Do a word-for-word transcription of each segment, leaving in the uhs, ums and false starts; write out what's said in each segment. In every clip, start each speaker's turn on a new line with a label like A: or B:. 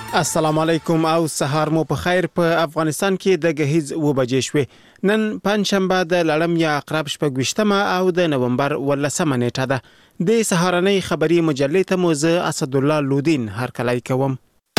A: السلام علیکم او سهار مو په خیر. په افغانستان کې د غهیز و بجې شوې. نن پنځشنبه د لړم یا عقرب شپږویشتمه او د نومبر ولسمه نیټه ده. د سهارنۍ خبري مجلې ته مو زه اسدالله لودین هرکلی کوم.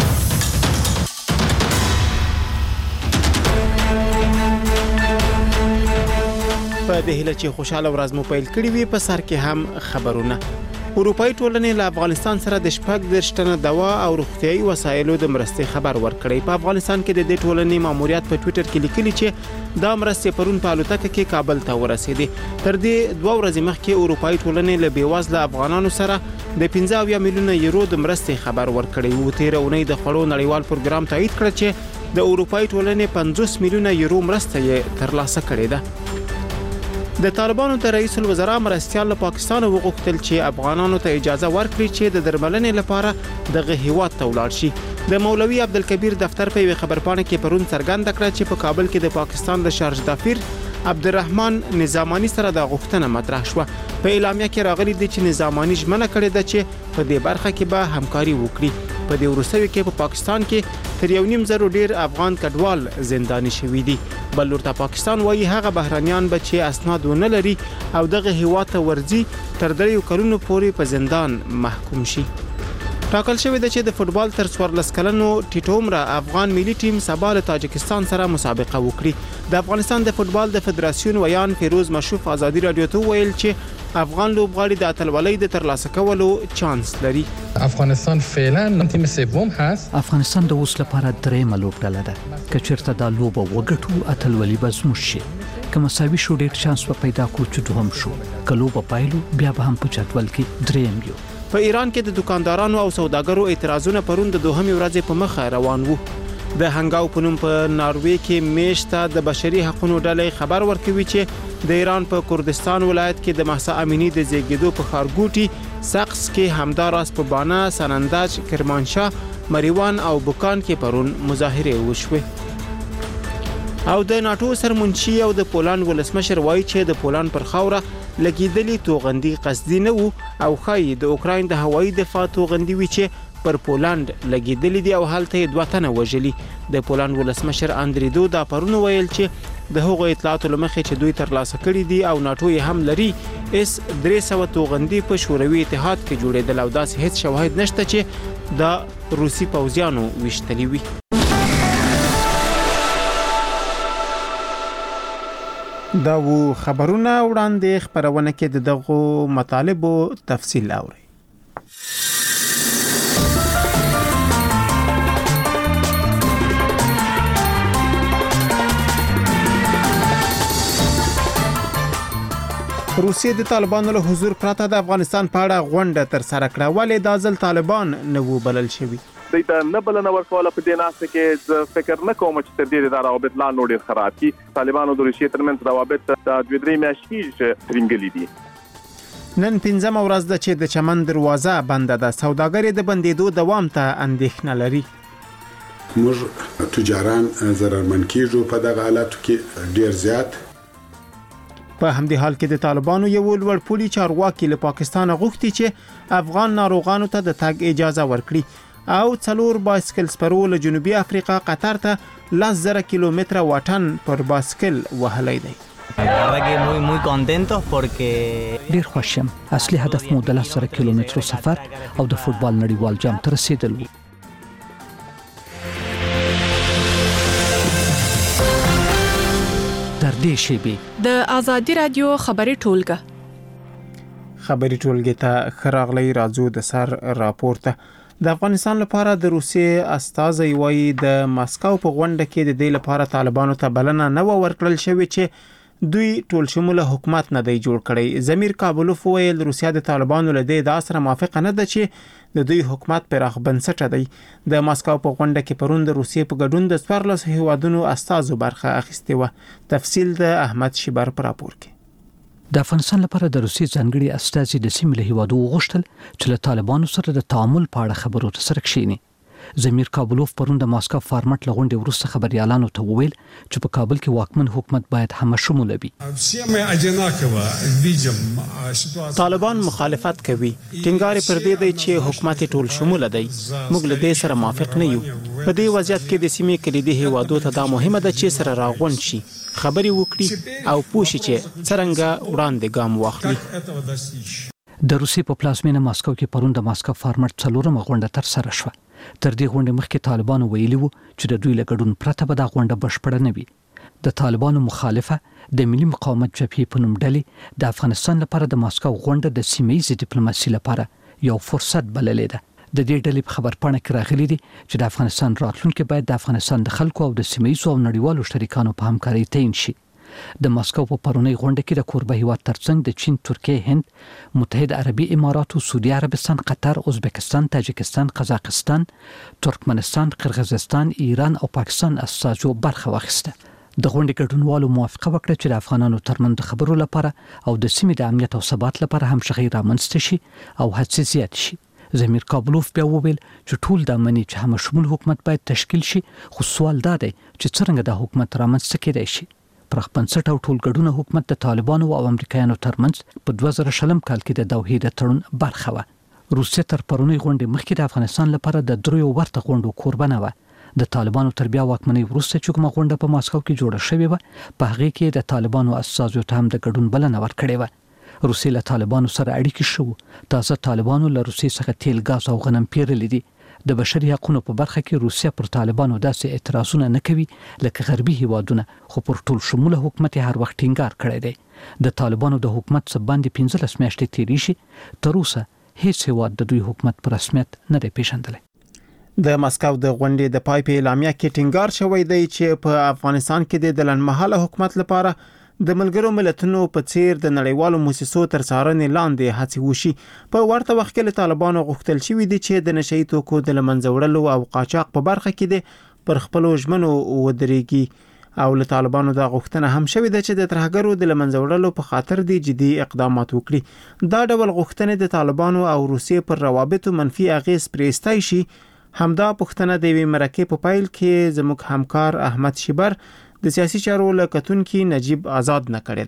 A: په دې هیله چې خوشاله ورځ مو پیل کړې وي. په سر کې هم خبرونه. اروپایي ټولنې له افغانستان سره د شپږ دېرش تنه دوا او روغتیايي وسایلو د مرستې خبر ورکړی. په افغانستان کې د دې ټولنې ماموریت په ټویټر کې لیکلي چې دا مرستې پرون په الوتکه کې کابل ته ورسېدې. تر دې دوه ورځې مخکې اروپایي ټولنې له بېوزله افغانانو سره د پنځه اویا میلیونه یورو د مرستې خبر ورکړی و. تېره اونۍ د خوړو نړیوال پروګرام تایید کړ چې د اروپایي ټولنې پنځوس میلیونه یورو مرسته یې ترلاسه کړې ده. د طالبانو د رئیس الوزرا مرستیال له پاکستان وغوښتل چې افغانانو ته اجازه ورکړي چې د درملنې لپاره دغه هیواد ته ولاړ شي. د مولوي عبدالکبیر دفتر په یوه خبرپاڼه کې پرون څرګنده کړه چې په کابل کې د پاکستان د شارج دافیر عبدالرحمن نظامانی سره د غوښتنه مطرح شوه. په اعلامیه کې راغلي دي چې نظامانی ژمنه کړې ده چې په دې برخه کې به همکاري وکړي. په دې وروستیو کې په پاکستان کې تر یو نیم زرو ډیر افغان کډوال زنداني شوي دي. بل ورته پاکستان وایي هغه بهرانيان به چې اسناد ونه لري او دغه هیواد ته ورځي تر دریو کلونو پورې په زندان محکوم شي. ټاکل شوی دی چې د فوتبال تر څوارلس کلنو ټیټومره افغان ملي ټیم سبا له تاجکستان سره مسابقه وکړي. د افغانستان د فوتبال د فدراسیون ویان فیروز مشوف ازادي رادیو ته ویل چې افغان لوبغاړي د اتلولۍ د ترلاسه کولو چانس لري.
B: افغانستان فعلا تیم سوم هست.
C: افغانستان د اوس لپاره درېیمه لوبډله ده. که چېرته دا لوبه وګټو اتلولي به زموږ شي. که مساوي شو ډېر چانس به پیدا کړو چې دوهم شو. که لوبه پایلو بیا به هم په جدول کې درېیم یو.
A: په ایران کې د دکاندارانو او سوداګرو اعتراضونه پرون د دوهمې ورځې په مخه روان وو. د هنګاو په نوم په ناروې کې میشته د بشري حقوقو ډلې خبر ورکوي چې د ایران په کردستان ولایت کې د مهسا امینی د زیږیدو په ښارګوټي سقز کې همداراز په بانه، سنندج، کرمانشاه، مریوان او بوکان کې پرون مظاهرې وشوې. او د ناتو سرمنشي او د پولند ولسمشر وایي چې د پولند پر خاوره لګیدلی توغندي قصدي نه وو او ښایي د اوکراین د هوایي دفاع توغندي وي چې پر پولند لګیدلی دي او هلته یې دوه تنه وژلي. د پولند ولسمشر اندری دودا پرون ویل چې د هغو اطلاعاتو له مخې چې دوی ترلاسه کړي دي او ناتو یې هم لري اس درې سوه توغندي په شوروي اتحاد کې جوړېدل او داسې هیڅ شواهد نشته چې د روسي پوځیانو ویشتلي وي. دا وو خبرونه. وړاندې خبرونه کې د دغو مطالبو تفصیل اورئ. روسیې د طالبانو له حضور پرته د افغانستان په اړه غونډه تر سره کړه. ولې دا ځل طالبان نه وو بلل شوي؟
D: دوی ته نه بلنه ورکوله. په دې ناسته کې زه فکر نه کوم چې تر دې دا روابط لا نور ډېر خراب کړي. طالبانو د روسیې ترمنځ روابط د دوه درې میاشتې ترنګلي دي.
A: نن پنځمه ورځ ده چې د چمن دروازه بنده ده. سوداګر د بندېدو دوام ته اندېښنه لري.
E: موږ تجاران ضررمن کیږو په دغه حالاتو کې ډېر زیات.
A: په همدې حال کې د طالبانو یو لوړ پولی چارواکي له پاکستان غوښتي چې افغان ناروغانو ته د تګ اجازه ورکړي او څلور بایسکل سپرو له جنوبي افریقا قطر ته لس زره کیلومتره واټن پر بایسکل وهلی دی.
C: ډیر خوښ یم. اصلي هدف مو د لس زره کیلومترو سفر او د فوتبال نړیوال جام ته رسیدل و. در دې شیبې
F: د آزادي رادیو خبري ټولګه
A: خبري ټولګه ته خراغلی راځو د سر راپورته. د افغانستان لپاره د روسیې استازي وایي د ماسکو په غونډه کې د دې لپاره طالبانو ته بلنه نه ورکړل شوې چې دوی ټول شموله حکومت نه دی جوړ کړی. زمیر کابلوف ویل روسیا د طالبانو له دې د سره موافقه نه ده چې د دوی حکومت پراخ بنسټه دی. د ماسکو په غونډه کې پرون د روسیې په ګډون د څوارلس هیوادونو استازو برخه اخیستې وه. تفصیل د احمد شیبر پر راپور کې.
C: د افغانستان لپاره د روسیې ځانګړي استازي د سیمې له هیوادو وغوښتل چې له طالبانو سره د تعامل په اړه خبرو سره کښیني. زمیر کابلوف پرون د ماسکو فارمټ لغونډې وروسته خبريالانو ته وویل چې په کابل کې واکمن حکومت باید همشموله وي.
A: طالبان مخالفت کوي. ټینګار پر دې دی چې حکومت ټول شموله دی. موږ له دې سره موافق نه یو. په دې وضعیت کې د سیمې کلیدي هیوادو ته دا مهمه ده چې سره راغون شي، خبري وکړي او پوه شي چې څرنګه وړاندې ګام واخلي.
C: د روسي په پلازمینه ماسکو کې پرون د ماسکو فارمټ څلورمه غونډه تر سره شوه. تر دې غونډې مخکې طالبانو ویلي وو چې د دوی له ګډون پرته به دا غونډه بشپړه نه وي. د طالبانو مخالفه د ملي مقاومت جبهې په نوم ډلې د افغانستان لپاره د ماسکو غونډه د سیمه‌ییزې ډیپلوماسي لپاره یو فرصت بللې ده. د دې ډلې په خبرپاڼه کې راغلي دي چې د افغانستان راتلونکي باید د افغانستان د خلکو او د سیمه‌ییزو او نړیوالو شریکانو په همکارۍ تعین شي. د ماسکو په پرونی غونډه کې د کوربه هیواد ترڅنګ د چین، ترکیه، هند، متحده عربي اماراتو، سعودي عربستان، قطر، ازبکستان، تاجکستان، قزاقستان، ترکمنستان، قرغیزستان، ایران او پاکستان استازو برخه واخیسته. د غونډې ګډونوالو موافقه وکړه چې د افغانانو ترمنځ د خبرو لپاره او د سیمې د امنیت او ثبات لپاره همغږي رامنځته شي او هڅې زیات شي. زمیر کابلوف بیا وویل چې ټول د منی چې همشمول حکومت باید تشکیل شي، خو سوال دا دی چې څرنګه د حکومت رامنځته کېدای شي. پرخ پنځه او ټولګډونه حکومت د طالبانو او امریکایانو ترمنځ په دوه زره شلم کال کې د دوحې د تړون برخه و. روسیه تر پرونی غونډې مخکې د افغانستان لپاره د دریو ورته غونډو کوربه نه و. د طالبانو تر بیا واکمنۍ وروسته چې کومه غونډه په ماسکو کې جوړه شوې و، په هغه کې د طالبانو استازو ته هم د ګډون بلنه ورکړې و. روسیه له طالبانو سره اړیکې شو. تازه طالبانو له روسیې څخه تیل، غاز او غنم پیرلي دي. د بشري حقوقو په برخه کې روسیه پر طالبانو داسې اعتراضونه نه کوي لکه غربي هیوادونه، خو پر ټول شموله حکومت هر وخت ټینګار کړی دی. د طالبانو د حکومت څخه باندې پنځلس میاشتې تیرې شي، تر اوسه هیڅ هیواد د دوی حکومت پر رسمیت نه دی پیژندلی.
A: د ماسکو د غونډې د پای په اعلامیه کې ټینګار شوی دی چې په افغانستان کې د لنډمهاله حکومت لپاره د ملګرو ملتونو په څیر د نړیوالو مؤسسو تر څارنې لاندې هڅې وشي. په ورته وخت کې له طالبانو غوښتل شوی دی چې د نشئی توکو د لمنځه وړلو او قاچاق په برخه کې د پر خپلو ژمنو ودرېږي او له طالبانو دا غوښتنه هم شوې ده چې د ترهګرو د لمنځه وړلو په خاطر د جدي اقدامات وکړي. دا ډول غوښتنې د طالبانو او روسیې پر روابطو منفي اغیز پرېستای شي. همدا پښتنه د وی مرکه په پایل کې زموږ همکار احمد شیبر د سیاسي چارو لکتونکي نجیب آزاد نه کړی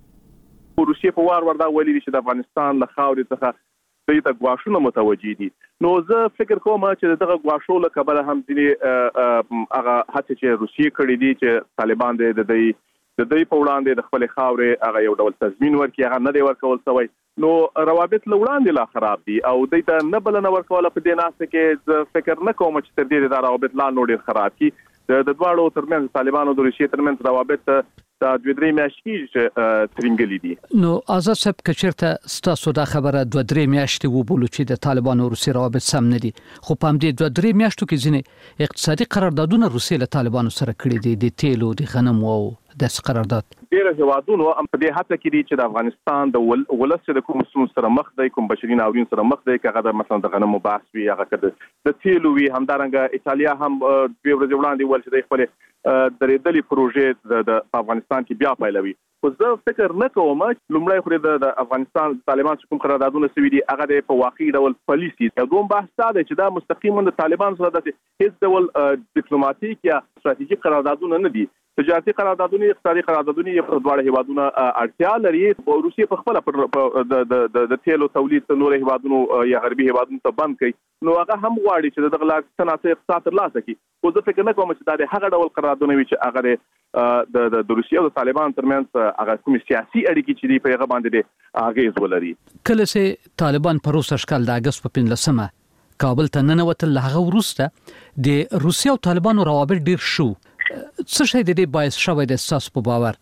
A: ده.
D: روسیې په وار وردا ویلي چې د افغانستان له خاورې څخه دوی ته ګواښونه متوجي دي. نو زه فکر کوم چې دغه ګواښو له کبله هم ځینې هغه هڅې چې روسیې کړې دي چې طالبان د دوی د دوی په وړاندې د خپل خاورې هغه یو ډول تضمین ورکړي، هغه نه دی ورکول شوی. نو روابط له وړاندې لا خراب دي او دوی ته نه بلنه ورکوله. په دې ناسته کې زه فکر نه کوم چې تر دې دا روابط لا نور ډېر خراب کړي. د دواړو ترمنځ طالبانو د روسیې ترمنځ روابط د دوه درې میاشتې ترنګلي دي.
C: نو آزاد صاحب کچرته ستاسو دا خبره دوه درې میاشتې وبولو چې د طالبانو او روسیې روابط سم نه دي، خو په همدې دوه درې میاشتو کې ځینې اقتصادي قراردادونه روسیې له طالبانو سره کړي دي، د تیلو، د غنمو او د قرارداد.
D: ډېر هیوادونو هم په دې هڅه کې دي چې د افغانستان د ولس د کوم ستونزو سره مخ دی، کوم بشري ناورین سره مخ دی، هغه د مثلا د غنمو بحث وي، هغه د تیلو وي. همدارنګه ایتالیا هم دوه ورځې وړاندې ول چې د خپل درېدلې پروژې د افغانستان کې بیا پیلوي. خو زه فکر نه کوم لومړی خو د افغانستان طالبان چې کوم قراردادونه سوي دي هغه د په واقعي ډول پالیسي دی. دوم بحث دا دی چې دا مستقیما د طالبان سره د هیڅ ډول ډیپلوماټیک یا ستراتیژیک قراردادونه نه دي. تجارتي قراردادونه، اقتصادي قراردادونه یې په دواړو هیوادونو اړتیا لري. روسیې په خپل د د تیلو تولید نور هیوادونو یا غربي هیوادونو ته بند کړي، نو هغه هم غواړي چې دغه لا صنعتي اقتصاد ترلاسه کړي. خو زه فکر نه کوم چې دا د هغه ډول قراردادونه وي چې هغه د د روسیې او د طالبان ترمنځ هغه کوم سیاسي اړیکې چې دی په هغه باندې اغیز ولري.
C: کله چې طالبان په روس اشکال د اگست په پنځلسمه کابل ته ننوتل، هغه وروسته د روسیې او طالبانو روابط ډیر شو. څه شي د دې باعث شوی د اساس په باور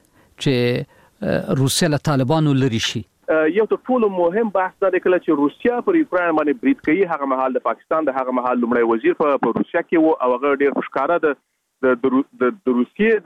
C: چې روسیه له طالبانو لري شي؟
D: یو تر ټولو مهم بحث دا دی کله چې روسیه پر یوکرين باندې برید کوي، هغه مهال د پاکستان د هغه مهال لومړی وزیر په روسیه کې وو او هغه ډیر ښکارا د د روسیې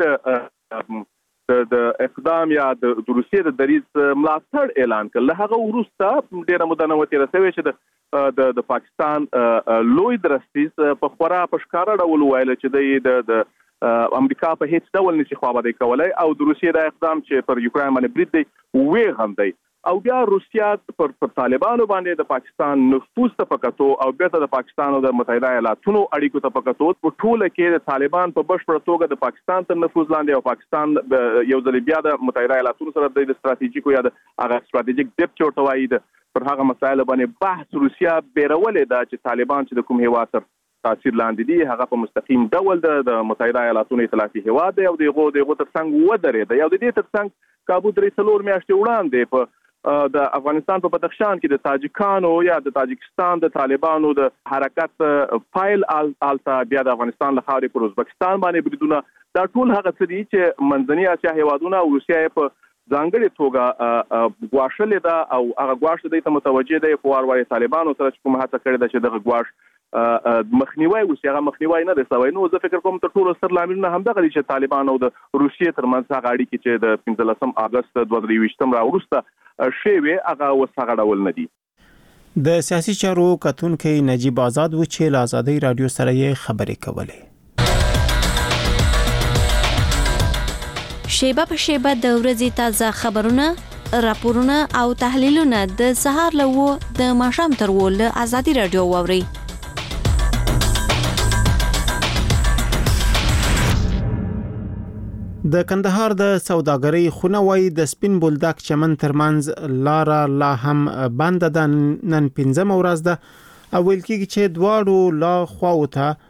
D: د د اقدام یا د روسیې د دریځ ملاتړ اعلان کړ. هغه وروسته ډیره موده نه وتی رسوي چې د د پاکستان لوی درستیز په خورا په ښکارا ډول ویل چې د د امریکا په هیڅ ډول نشي خوابدي کولای او د روسیې د اقدام چې پر یوکرين باندې برید دی وې غندي او بیا روسیا پر طالبانو باندې د پاکستان نفوذ ته پکاتو او بیا د پاکستان او د متحده ایالاتونو اړیکو ته پکاتو په ټوله کې د طالبان په بشپړ توګه د پاکستان تر نفوذ لاندې او پاکستان یو ځل بیا د متحده ایالاتونو سره د ستراتیژیکو یا د هغه ستراتیژیک ډیپ چورته وایي پر هغه مسایل باندې بحث روسیا بیرولې ده چې طالبان چې د کوم هیواد تر تاثیر لاندې دي هغه په مستقیم ډول د متحده ایالاتونو ائتلافي هیواد دی او دغه دغه ترڅنګ ودرېد یو د دې ترڅنګ کابو درې څلور میاشتې وړاندې په د افغانستان په بدخشان کې د تاجکانو یا د تاجکستان د طالبانو د حرکت فایل التا بیا د افغانستان له خاورې پر ازبکستان باندې بریدونه دا ټول هغه څه دي چې منځني اسیا هیوادونه او روسیا په ځانګړې توګه غواړلې ده او هغه غواړي د ته متوجه دی په وروي طالبانو سره کوم هڅه کړې ده چې دغه غواړ مخنیوي وشي هغه مخنیوي نه دی سوي نو زه فکر کوم ته ټول سر لاملونه هم دغه چې طالبان او د روسیې ترمنځ هغه اړیکې چې د پنځلسم اگست دوه زره یوویشتم راوروسته شوی هغه وسغه ډول نه دي.
A: د سیاسي چارو کتونکو نجیب آزاد و چې له آزادۍ رادیو سره یې خبرې کولې.
G: شیبه په شیبه د ورځې تازه خبرونه، راپورونه او تحلیلونه د سهار له و د ماښام تر و له آزادۍ رادیو واوري.
A: د کندهار د سوداګرۍ خونه وای د سپین بولدک چمن ترمنځ لار لا هم بند ده نن پنځم ورځ ده او ویل کېږي چې دواړو لا خواو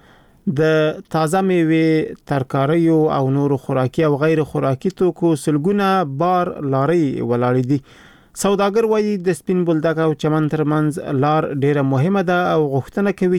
A: ته د تازه میوه ترکاریو او نور خوراکي او غیر خوراکي توکو سلګونه بار لاري ولاړې دي. سوداګر وای د سپین بولدک او چمن ترمنځ لار ډیره مهمه ده او غوښتنه کوي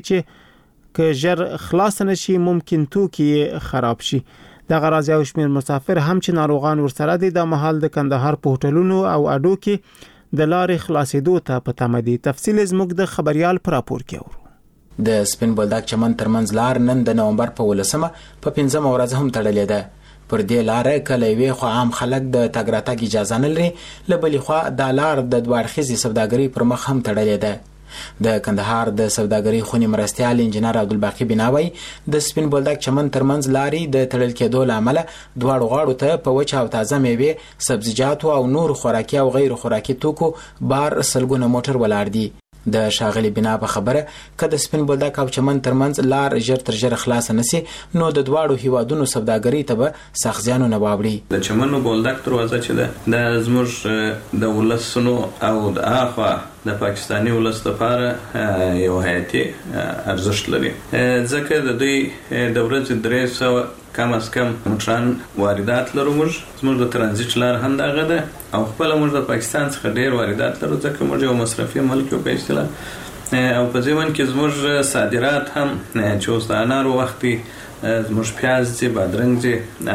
A: چې که ژر خلاص نشي ممکن توکي خراب شي. د غراض او شمیر مسافر هم چې ناروغان ورسره دي د محل د کندهار په هوټلونو او اډو کې د لارې خلاصېدو ته په تمه دي. تفصیل زموږ د خبريال پر راپور کې اورو.
H: د سپین بولدک چمن ترمنځ لار نن د نومبر په ولسمه په پنځم ورځ هم تړلې ده. پر دې لارې کله وی خو عام خلک د تګ راتګ اجازه نه لري، لبلې خو د لار د دوړخیزي سوداګري پر مخ هم تړلې ده. د کندهار د سوداګرۍ خونې مرستيال انجنیر عبدالباقی بناوي د سپین بولدک چمن ترمنځ لاري د تړل کېدو لامل دواړو غاړو ته په وچه او تازه میوه، سبزیجات او نور خوراکي او غیر خوراکي توکو بار سلګونه موټر ولاړ دي. د شاغلی بنا په خبره که د سپین بولدک او چمن ترمنځ لار ژر تر ژره خلاص نسی نو د دواړو هیوادونو سوداګرۍ ته به سخت زیانونه واوړي.
I: د چمن بولدک دروازه چې ده د زموږ د ولسونو او د اخوا د پاکستاني ولس لپاره یو حیاتي ارزښت لري، ځکه د دوی د ورځې درې سوه کم از کم موټران واردات لرو. موږ زموږ د ترانزیت لار هم دغه ده او خپل موږ د پاکستان څخه ډیر واردات لرو ځکه موږ یو مصرفي ملک یو په اصطلاح او په ځوان کې زموږ صادرات هم چې اوس د انارو وختي زموږ پیاز دي، بادرنګ دي،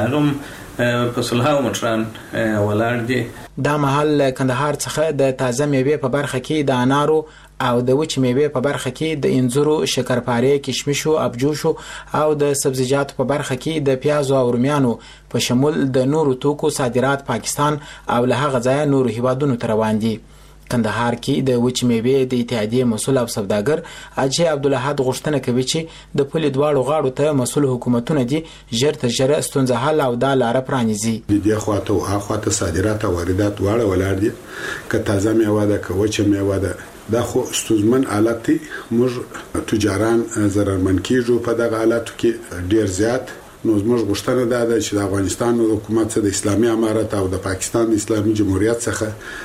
I: هغه په سلهاو موټران ولاړ دي.
H: دا محل کندهار څخه د تازه میوه په برخه کې د انارو او د وچ میوه په برخه کې د انځرو، شکرپاره، کشمشو، ابجوشو او د سبزیجاتو په برخه کې د پیازو او رومیانو په شمول د نورو توکو صادرات پاکستان او له هغه ځای نورو هیوادونو ته روان دي. کندهار کې د وچ میوه د اتحادیې مسؤل او سوداګر اجي عبدالحد غوښتنه کوي چې د پولې دواړو غاړو ته مسؤل حکومتونه دي ژر تر ژره ستونزه حل او د لار پرانیزي.
E: د دې خواته او اخواته صادرات او واردات واړه ولاړ دي، که تازه میوه ده که وچ میوه ده دا خو ستونزمن حالت دی. موږ تجاران ضررمن کیږو په دغه حالاتو کې ډیر زیات. نو زموږ غوښتنه ده چې د افغانستان حکومت سره د اسلامي امارت او د پاکستان اسلامي جمهوریت څخه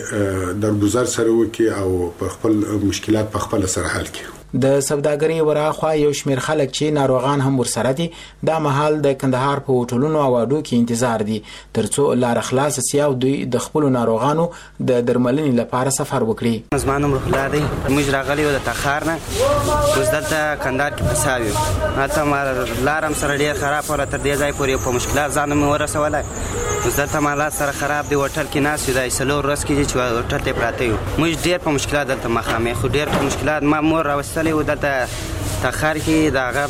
E: چې درگذر سره وکي او په خپل مشکلات په خپل سره حل کړي.
H: د سوداګرۍ وراخوا یو شمیر خلک چې ناروغان هم ورسره دي دا محل د کندهار په هوټلونو او اډو کې انتظار دي ترڅو لار خلاص شي او دوی د خپل ناروغانو د درملنې لپاره سفر وکړي.
J: زمانم روح الله دی موږ راغلی و د تخار نه اوس دلته کندهار کې پساوي هلته ما لارم سره ډیر خراب ولا تر دې ځای پورې په مشکلات ځان مې ورسولای. اوس دلته مالات سره خراب دی، هوټل کې ناس دی سلو ورځ کې چې هوټل ته پراته یو موږ ډیر په مشکلات دلته مخامخ خو ډیر په مشکلات ما مور راوستلې و دلته تخار کې داغه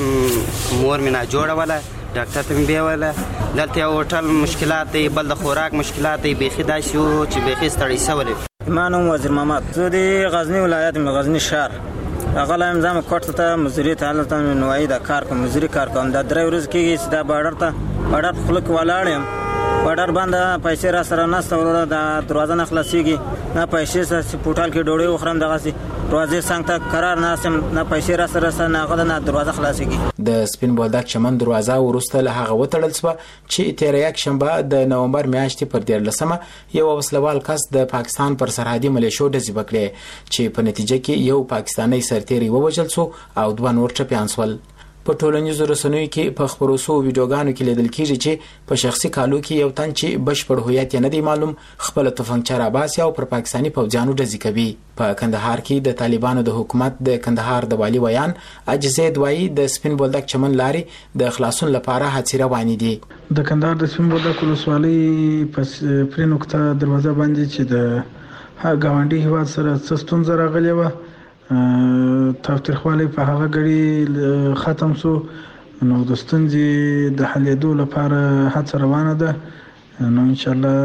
J: مور مې نه جوړه ولا ډاکټر ته مې بیوله دلته یو هوټل مشکلات دی، بل د خوراک مشکلات دی، بیخي داسې وو چې بیخي ستړی شوی.
K: ایمان وزیر محمد زه د غزنی ولایت مې غزنی شهر هغه لایم کوټ ته مزدوري ته حالت نوای د کار کوم مزدوري کار کوم د درې ورځې کېږي چې دا بارډر ته بارډر خلک ولاړ یم بارډر باندې پیسې را سره نشته ورته د دروازه نه خلاصيږي نه پیسې سره پورټال کې ډوډۍ وخورم دغه سي دروازې څنګه ته قرار نه سم نه پیسې را سره سره نه غدا نه دروازه خلاصيږي.
H: د سپین بولدک چمن دروازه ورسته له هغه وتړل شو چې تیر یک شنبه د نومبر میاشتې پر دیارلسمه یو وسلوال کس د پاکستان پر سرحدي ملیشو ډزې وکړې چې په نتیجه کې یو پاکستانی سرتیری ووژل شو او دوه نور ټپیان شول. په ټولنیزو رسنیو کې په خبرو سو ویډیوګانو کې لیدل کېږي چې په شخصي کالو کې یو تن چې بشپړ هویت نه دی معلوم خپل تفنګچه راباسي او پر پاکستانی پوځیانو ډزې کوي. په کندهار کې د طالبانو د حکومت د کندهار د والی ویان اجزه دوی د سپین بولدک چمن لاري د خلاصون لپاره هڅې روانې دي.
L: د کندهار د سپین بولدک ولسوالۍ پس پرې نقطه دروازه باندې چې د ګاونډي هیواد سره ستونزه راغلې و تاوتریخوالی په هغه غړي ختم شو نو د ستونزې د حلېدو لپاره هڅه روانه ده نو ان شاء الله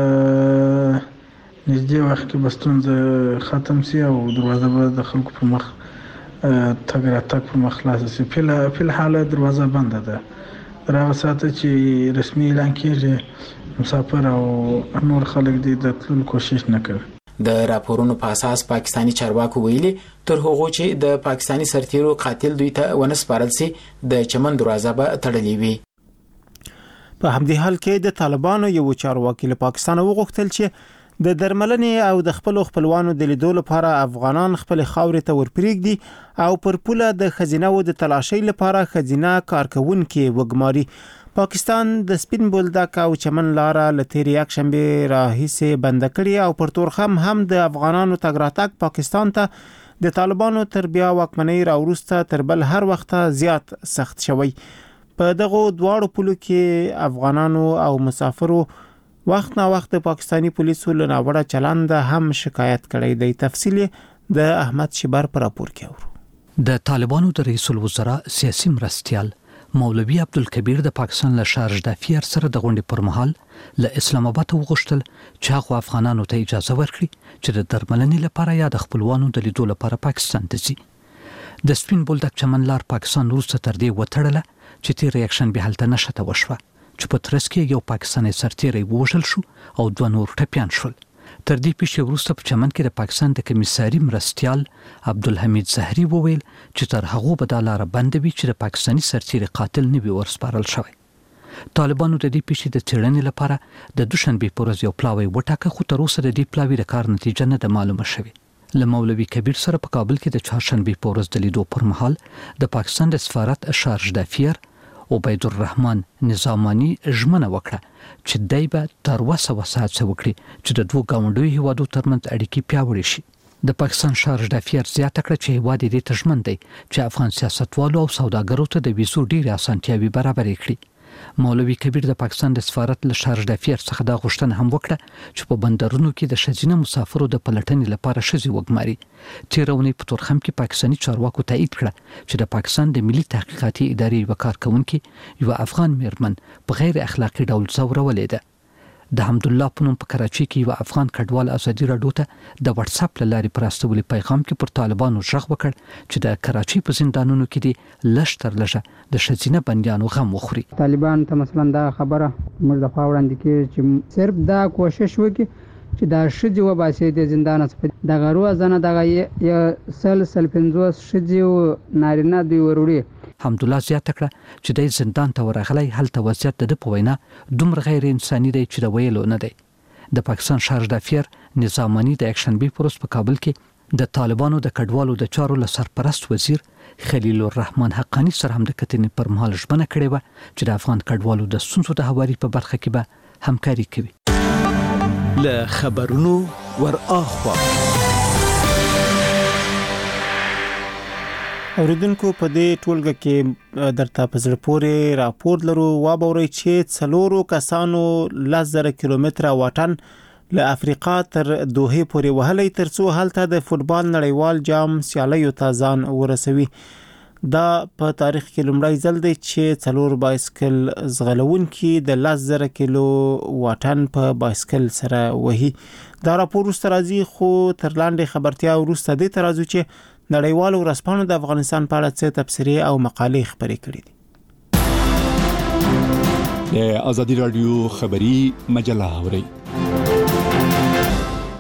L: نږدې وخت کې به ستونزه ختم شي او دروازه به د خلکو په مخ تګ راتګ په مخ خلاص شي. په الحال دروازه بنده ده تر هغه ساعته چې رسمي اعلان کېږي مسافر او نور خلک دې د تللو کوشش نه کوي.
H: د راپورونو په اساس پاکستانی چارواکو ویلي تر هغه چې د پاکستانی سرتیرو قاتل دوی ته ونسپارل سي د چمن دروازه به تړلې وي.
A: په همدې حال کې د طالبانو یو چارواکي له پاکستان وغوښتل چې د درملنې او د خپل خپلوانو د لیدو لپاره افغانان خپل خاورې ته ورپریږدي او پر پوله د خزینه و د تلاشۍ لپاره خزینه کارکونکو وګماري. پاکستان د سپین بولدک او چمن لاره لتیر یک شنبه راهیسه بند کړی او پر تورخم هم د افغانانو تګ راتګ پاکستان ته د طالبانو تر بیا واکمنۍ راوروسته تر بل هر وخت زیات سخت شوی. په دغه دواړو پولو کې افغانانو او مسافرو وخت نا وخت پاکستانی پولیسو له ناوړه چلند هم شکایت کړی دی. تفصیل د احمد شبر پر راپور کې اورو.
C: د طالبانو د رئیس الوزرا سیاسي مرستیال مولوی عبدالکبیر د پاکستان له شارج دافیر سره د غونډې پر مهال له اسلام آباد وغوښتل چې هغه افغانانو ته اجازه ورکړي چې د درملنې لپاره یا د خپلوانو د لیدو لپاره پاکستان ته ځي. د سپین بولدک چمن لار پاکستان وروسته تر دې وتړله چې تیر یک شنبه هلته نشته وشوه چې په ترڅ کې یو پاکستاني سرتیری ووژل شو او دوه نور ټپیان شول. تر دې پیښې وروسته په چمن کې د پاکستان د کمیساري مرستیال عبدالحمید زهري وویل چې تر هغه به د لار بند وي چې د پاکستاني سرتیری قاتل نه وي ورسپارل شوی. طالبانو د دې پیښې د څېړنې لپاره د دوشنبه پر ورځ یو پلاوی وټاکه خو تر اوسه د دې پلاوی د کار نتیجه نه ده معلومه شوې. له مولوی کبیر سره په کابل کې د چهارشنبه پر ورځ د لیدو پر مهال د پاکستان د سفارت شارج دافیر عبید الرحمن نظامانی ژمنه وکړه چې دای به تر وسه وساته وکړي چې د دوه ګاونډیو هیوادو ترمنځ اړیکې پیاوړې شي. د پاکستان شارج دافیر زیاته کړه چې هیواد دې ته ژمن دی چې افغان سیاستوالو او سوداګرو ته د ویزو ډېرې اسانتیاوي برابرې کړي. مولوی کبیر د پاکستان د سفارت له شارج دافیر څخه دا غوښتنه هم وکړه چې په بندرونو کې د ښځینه مسافرو د پلټنې لپاره ښځې وګماري. تیرونی په تورخم کې پاکستانی چارواکو تایید کړه چې د پاکستان د ملي تحقیقاتي ادارې یو کارکونکي یو افغان میرمن په غیر اخلاقی ډول ځورولې ده. د حمد الله په نوم په کراچي کې یو افغان کډوال ازادي راډیو ته د واتس اپ لارې پراستولي پیغام کې پر طالبانو ژغ وکړ چې د کراچي په زندانونو کې دي لږ تر لږه د ښځینه بندیانو غم وخوري.
M: طالبان ته مثلا دا خبره موږ د خوا وړاندې کړي چې صرف دا کوشش وکړي چې دا ښځې وباسي د زندان څخه د غرو ځنه دغه یو سل سل پنځوس ښځې نارینه دوی وروړي.
C: حمدالله زیاته کړه چې د زندان ته ورغلی هلته وضعیت د په وینا دومره غیر انساني دی چې د ویلو نه دی. د پاکستان شارج دافیر نظامانی د اکشنبي پروس په کابل کې د طالبانو د کډوالو د چارو له سرپرست وزیر خلیل الرحمن حقانی سره هم د کتنې پر مهال ژمنه کړې وه چې د افغان کډوالو د ستونزو د هواري په برخه کې به همکاري کوي.
N: له خبرونو ور اخوا
A: اوریدونکو په دې ټولګه کې درته په زړه پورې راپور لرو وابورئ چې څلورو کسانو لس زره کیلومتره واټن له افریقا تر دوحې پورې وهلی ترڅو هلته د فوټبال نړیوال جام سیالیو ته ځان ورسوي. دا په تاریخ کې لومړی ځل دی چې څلور بایسکل ځغلونکي د لس زره کیلو واټن په بایسکل سره وهي. دا راپور وروسته راځي خو تر لاندې خبرتیا وروسته دې ته راځو چې نړیوالو ورځپاڼو د افغانستان په اړه څه تبصرې او مقالې خپرې کړې دي. د ازادي رادیو خبری مجله اوري.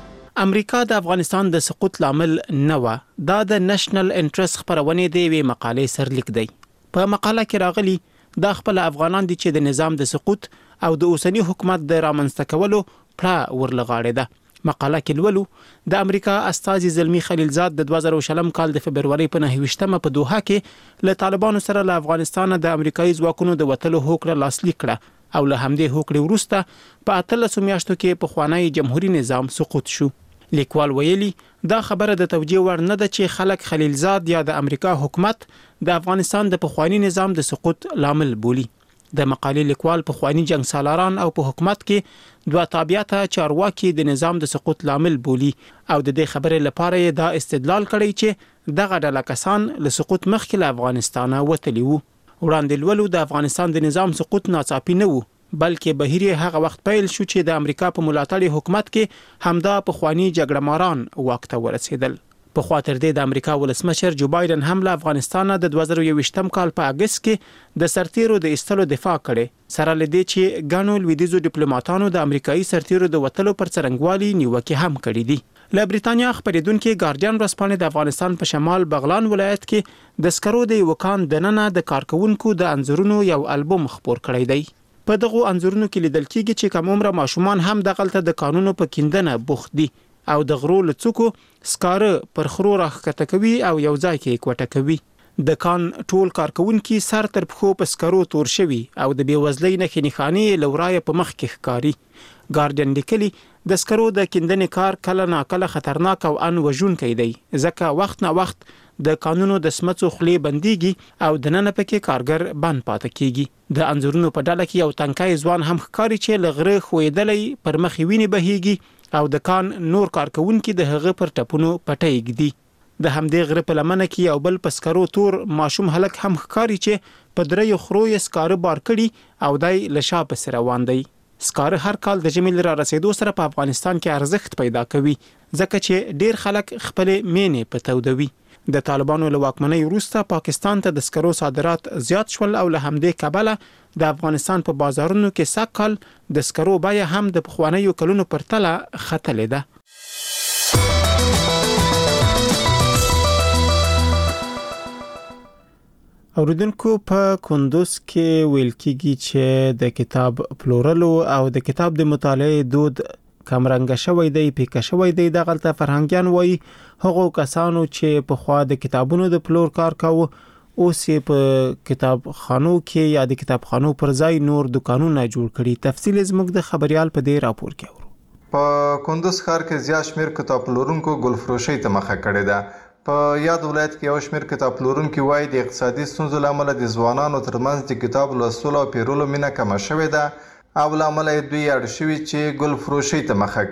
A: امریکا د افغانستان د سقوط لامل نه و. دا د نېشنل انټرست خبرونه دی وی مقالې سرلیک دی. په مقاله کې راغلی دا خپل افغانان دي چې د نظام د سقوط او د اوسنی حکومت د رامنځته کولو پړه ورلغاړي ده. مقاله کې لولو د امریکا استازي زلمی خلیلزاد د دوه زره شلم کال د فبرवरी په نهه ویشتمه په دوحه کې له طالبانو سره له افغانستان د امریکایي ځواکونو د وټلو هوکړه لاسلیک کړه او له همدې هوکړې وروسته په اتلس میاشتو کې په خوانی جمهوریت نظام سقوط شو. لیکوال ویلي دا خبره د توجیه وړ نه ده چې خلک خلیلزاد یا د امریکا حکومت د افغانستان د پخوانی نظام د سقوط لامل بولي. د مقالې لیکوال په خوانی جنگ سالاران او په حکومت کې دوه تابعیته چارواکي د نظام د سقوط لامل بولي او د دې خبرې لپاره دا استدلال کړی چې دغه ډله کسان له سقوط مخکې له افغانستان وتلی وو. وړاندې لولو د افغانستان د نظام سقوط ناڅاپي نه وو بلکې بهیر هغه وخت پیل شو چې د امریکا په ملاتړ حکومت کې همدا په خوانی جګړه ماران وخت ورسېدل. په خاطر دې د امریکا ولسمشر جو بایدن هم له افغانستان د دوه زره یوویشتم کال په اگست کې د سرتیرو د ایستلو دفاع کړي سره لدی چې ګانو لویدیزو ډیپلوماټانو د امریکایي سرتیرو د وټلو پر څرنګوالي نیوکه هم کړې دي. له بریتانیا خبرېدونکو ګارډین ورسپانې د افغانستان په شمال بغلان ولایت کې د سکرو د وکان دننه د کارکونکو د انځورونو یو البوم خپور کړی دی. په دغه انځورونو کې لیدل کېږي چې کوم عمره ماشومان هم دغلته د قانونو په کیندنه بوخت دي او د غرو لڅکو سکاره پر خرو راخته کوي او یو ځای کې کوټه کوي. د کان ټول کارکونکو سر تر پخو په سکرو تور شوی او د بیوزلۍ نه خنخانی لورای په مخ کې ښکاری. ګارډین لیکلی د سکرو د کیندنې کار کله ناکله خطرناک او ان وژونکی دی ځکه وخت نه وخت د قانونو د سمڅو خلې بنديږي او د نن پکې کارګر بند پاتې کیږي. د انځورونو په ډله کې یو تنکای ځوان هم ښکاری چې لغره خوېدلې پر مخ ویني بهيږي او د کان نور کارکونکو د هغه پر ټپونو پټي ګدي. د همدې غره په لمنه کې یو بل پسکرو تور ماشوم هلک هم ښکاری چې په درې خرو یې سکاره بار کړي او دای لشا پس روان دی. سکاره هر کال د جمیل را رسیدو سره په افغانستان کې ارزښت پیدا کوي ځکه چې ډیر خلک خپل مینې په تودوي. د طالبانو له واکمنۍ وروسته پاکستان ته د سکرو صادرات زیات شول او له همدې کبله د افغانستان په بازارونو کې سکل د سکرو بیه هم د پخوانیو کلونو پر تله ختلې ده. اوریدونکو په کندوز کې ویل کېږي چې د کتاب پلورلو او د کتاب د مطالعې دود کمرنګ شوی دی پیکه شوی دی د غلطه فرهنګیان وای هغه کسانو چې په خوا د کتابونو د پلور کار کاوه اوس په کتابخانو کې یا د کتابخانو پر ځای نور دکانونه جوړ کړي. تفصیل زموږ د خبريال په دې راپور کې اورو.
O: په کندوز ښار کې زیات شمیر کتاب پلورونکو ګلفروشي ته مخه کړې ده. په یاد ولایت کې یو شمیر کتاب پلورونکو وایي د اقتصادي ستونزو لامل د ځوانانو ترمنځ د کتاب لوستلو او پیرلو مینه کمه شوې ده او لامل دوی اړ شوي چې ګلفروشي ته مخه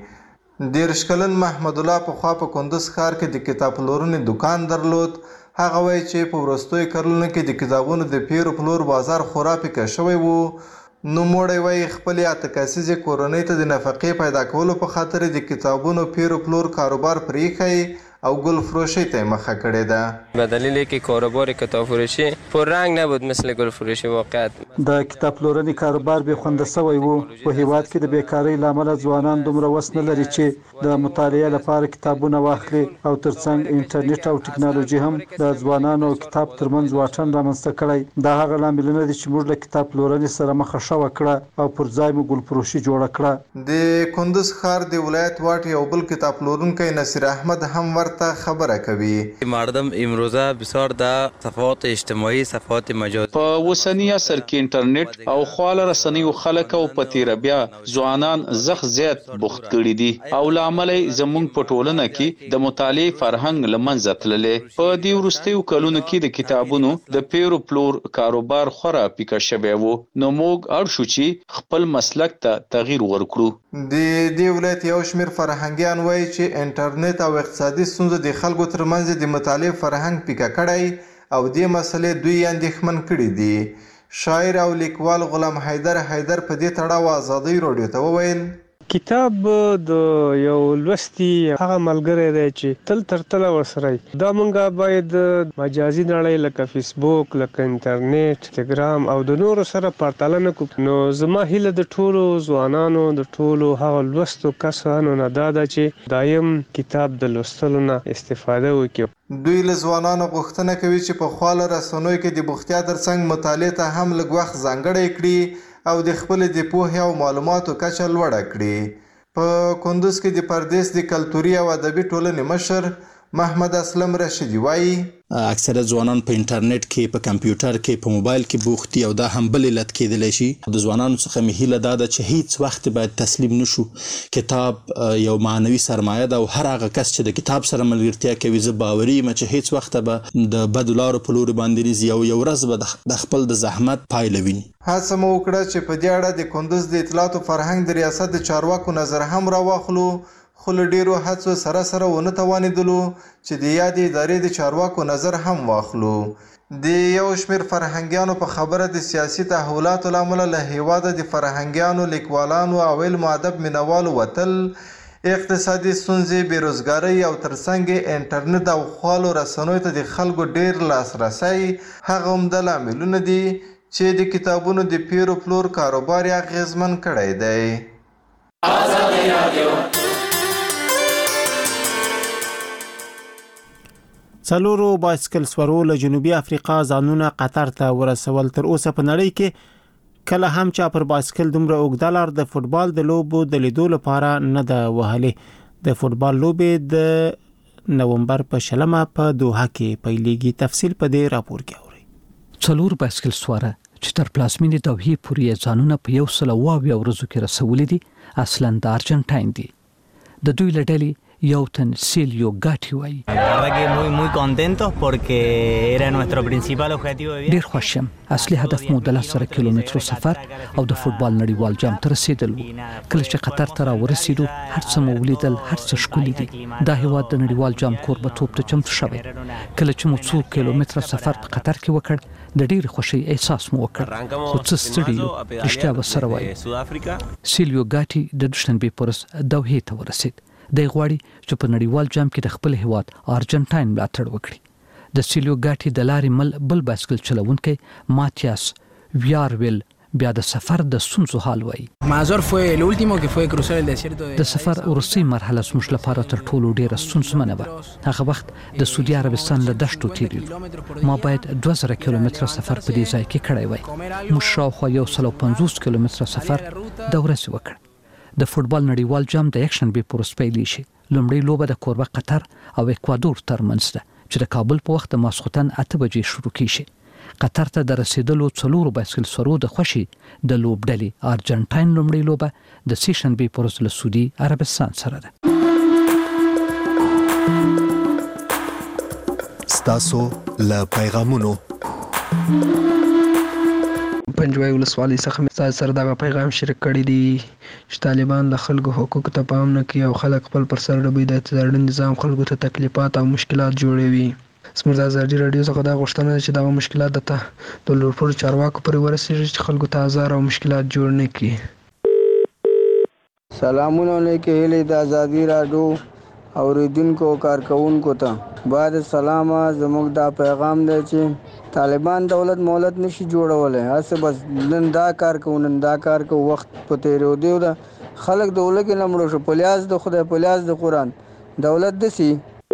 O: کړي. دیرش کلن محمد الله په خوا په کندوز ښار کې د کتاب پلورنې دکان درلود. هغه وایي چې په وروستیو کلونو کې د کتابونو د پیر او پلور بازار خورا پیکه شوی وو. نو موړی وایي خپل اته کسیزې کورنۍ ته د نفقې پیدا کولو په خاطر د کتابونو پیر او پلور کاروبار پرېښی او گل فروشی ته مخه کړې ده.
P: به دلیل که کاروبار کتاب فروشی پر رنگ نبود مثل گل فروشی واقعیت
Q: د کتاب پلورنې کاروبار به خوند سوی وو. په هیواد کې د بیکاری لامل ځوانان دومره وس نه لري چې د مطالعې لپاره کتابونه واخلي او ترڅنګ انټرنیټ او ټکنالوژي هم د ځوانانو کتاب ترمنځ واټن رامنځته کړی. دا هغه لاملونه دي چې موږ له کتاب پلورنې سره مخه شوه کړه او پر ځای مو گل فروشی جوړه کړه.
O: د کندوز ښار د ولایت واټ یو بل کتاب پلورونکی نصیر احمد هم ورته خبره کوي.
R: مردم امروزه بسیار در صفحات اجتماعي صفحات مجازي
S: په اوسنی عصر کې انټرنیټ او خواله رسنیو خلک او په تیر بیا ځوانان زخ زیات بوخت کړي دي او لامل زموږ په ټولنه کې د مطالعې فرهنګ لمنځه تللی. په دې وروستیو کلونو کې د کتابونو د پیرو پلور کاروبار خورا پیکه شوی وو. نو موږ اړ شو چې خپل مسلک ته تغییر ورکړو.
O: د دې ولایت یو شمیر فرهنګیان وایي چې انټرنیټ او اقتصادي ستونزې د خلکو ترمنځ د مطالعې فرهنګ پیکه کړی او دې مسلې دوی اندېښمن کړي دي. شاعر او لیکوال غلام حیدر حیدر په دې تړاو ازادي راډیو ته وویل
T: کتاب د یو لوستي هغه ملګری دی چې تل تر تله ورسره دا مونږه باید مجازي نړۍ لکه فیسبوک لکه انټرنیټ انستګرام او د نورو سره پرتله نه کوو. نو زما هیله د ټولو ځوانانو د ټولو هغه لوستو کسانو نه دا ده چې دایم کتاب د لوستلو نه استفاده وکړي.
O: دوی له ځوانانو غوښتنه کوي چې په خواله رسنیو کې د بوختیا ترڅنګ مطالعې ته هم لږ وخت ځانګړی کړي او د خپلې د پوهې او معلوماتو کچه لوړه کړي. په کندوز کې د پردیس د کلتوري او ادبي ټولنې مشر محمد اسلم رشیدي وایي
U: اکثره ځوانان په انټرنیټ کې په کمپیوټر کې په موبایل کې بوخت دي او دا هم بل علت کېدلی شي. د ځوانانو څخه مې هیله دا ده چې هیڅ وخت باید تسلیم نشو. کتاب یو معنوي سرمایه ده او هر هغه کس چې د کتاب سره ملګرتیا کوي زه باوري یم چې هیڅ وخت به د بدو لارو په لوري باندې نه ځي او یو ورځ به د خپل د زحمت پایله ویني.
O: هڅه مو وکړه چې په دې اړه د کندوز د اطلاعاتو فرهنګ د ریاست د چارواکو نظر هم راواخلو، خو له ډیرو هڅو سره سره ونه توانېدلو چې د یادې ادارې د چارواکو نظر هم واخلو. د یو شمېر فرهنګیانو په خبره د سیاسي تحولاتو له امله له هېواده د فرهنګیانو، لیکوالانو او علم و ادب مینوالو وتل، اقتصادي ستونزې، بېروزګارۍ او ترڅنګ انټرنیټ او خالو رسنیو ته د خلکو ډیر لاسرسی هغه عمده لاملونه دي چې د کتابونو د پیر و پلور کاروبار یې اغېزمن کړی دی. ازادي راډیو
A: څلورو بایسکل سورو له جنوبي افریقا ځانونه قطر ته ورسول. تر اوسه په نړۍ کې کله هم چا پر بایسکل دومره اوږده لار د فوټبال د لوبو د لیدو لپاره نه ده وهلې. د فوټبال لوبې د نومبر په شلمه په دوحه کې پیلېږي. تفصیل په دې راپور کې اورئ.
C: څلور بایسکل سواره چې تر پلازمینې دوحې پورې ځانونه په یو سل او اویا ورځو کې رسولي دي اصلاً د ارجنټاین دي. د دوی له ډلې یو تن سیلیو ګاټي وایي ډېر خوښ یم. اصلي هدف مو د لس زره کیلومترو سفر او د فوټبال نړیوال جام ته رسیدل و. کله چې قطر ته راورسېدو هر څه مو ولیدل، هر څه ښکلي دي. دا هېواد د نړیوال جام کوربهتوب ته چمتو شوی. کله چې مو څو کیلومتره سفر په قطر کې وکړ د ډېرې خوښۍ احساس مو وکړ، خو څه ستړي یو. رښتیا به سره وایي سیلیو ګاټي د دوشنبې په ورځ دوحې ته ورسېد. دی غواړي چې په نړیوال جام کې د خپل هیواد ارجنټاین ملاتړ وکړي. د سیلیو ګاټي د لارې مل بل بایسکل چلونکی ماتیاس ویارویل بیا د سفر د ستونزو حال وایي د سفر وروستۍ مرحله زموږ لپاره تر ټولو ډېره ستونزمنه وه. هغه وخت د سعودي عربستان له دشتو تېرېدو. ما باید دوه زره کیلومتره سفر په دې ځای کې کړی وای. موږ شاوخوا یو سل او پنځوس کیلومتره سفر د ورځې وکړ. د فوټبال نړیوال جام د یکشنبې په ورځ پیلېږي شي. لومړۍ لوبه د کوربه قطر او اکوادور ترمنځ ده چې د کابل په وخت د ماسخوتن اته بجې شروع کیږي. قطر ته د رسیدلو څلورو بایسکل سورو د خوښي د لوبډلې ارجنټاین لومړۍ لوبه د سې شنبې په ورځ له سعودي عربستان سره ده.
N: ستاسو له پیغامونو
V: پنجوای ولسوالۍ څخه مې سره دغه پیغام شریک کړی دی چې طالبان د خلکو حقوقو ته پام نه کوي او خلک خپل پر سر ډبوي. د تړون نظام خلکو ته تکلیفات او مشکلات جوړوي. زموږ د ازادي راډیو څخه دا غوښتنه ده چې دغه مشکلات د د لوړپوړو چارواکو پورې ورسېږي چې خلکو ته ازار او مشکلات جوړ نه کړي.
W: سلامونه علیکم. هیله د ازادي راډیو اوریدونکو کارکونکو ته بعد سلامه زموږ دا پیغام دی چې طالبان دولت مولت نشي جوړولی. هسه بس نن دا کار کوو نن دا کار کوو. وخت په تېرېدو ده. خلک د ولږې نه مړه شو. په لیاز د خدای په لیاز د قرآن دولت داسې.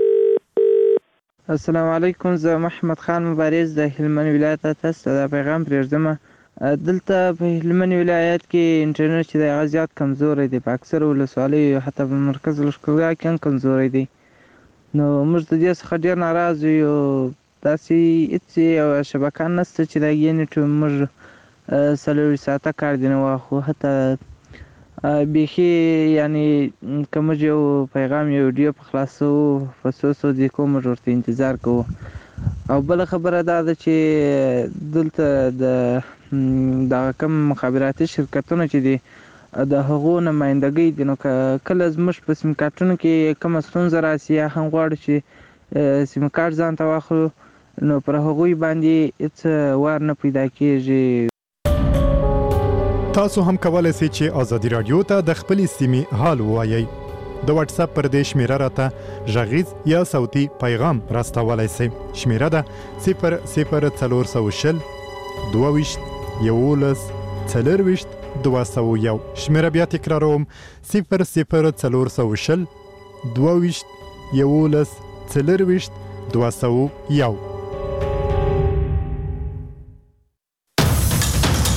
X: السلام علیکم. زه محمد خان مبارز د هلمند ولایت تاسو ته دا پیغام پرېږدم. دلته په هلمند ولایت کې انټرنیټ چې دی هغه زیات کمزوری دی. په اکثرو ولسوالیو حتی په مرکز لښکرګاه کې هم کمزوری دی. نو موږ د دې څخه ډېر ناراض یو. داسې هېڅ یوه شبکه نشته چې د هغې نېټ موږ څلورویشت ساعته کار دې نه واخلو. حتی بیخي یعنې که موږ یو پیغام یو ویډیو په خلاصوو په څو څو دقیقو موږ ورته انتظار کوو. او بله خبره دا ده چې دلته د دغه کم مخابراتي شرکتونه چې دي د هغو نمایندګۍ دي. نو که کله زموږ په سیم کارټونو کې کومه ستونزه راسي یا هم غواړو چې سیم کارت ځان ته واخلو نو پر هغوی باندې هېڅ وار نه پیدا کېږي.
B: تاسو هم کولای شئ چې ازادي رادیو ته د خپلې سیمې حال ووایئ. د واتس اپ پر دې شمیره راته غږیز یا صوتي پیغام راستولای شئ. شمیره ده صفر صفر څلور سوه شل دوه ویشت یولس څلرویشت دوه سوه یو. شمیره بیا تکراروم صفر صفر څلور سوه شل دوه ویشت یولس څلرویشت دوه سوه یو.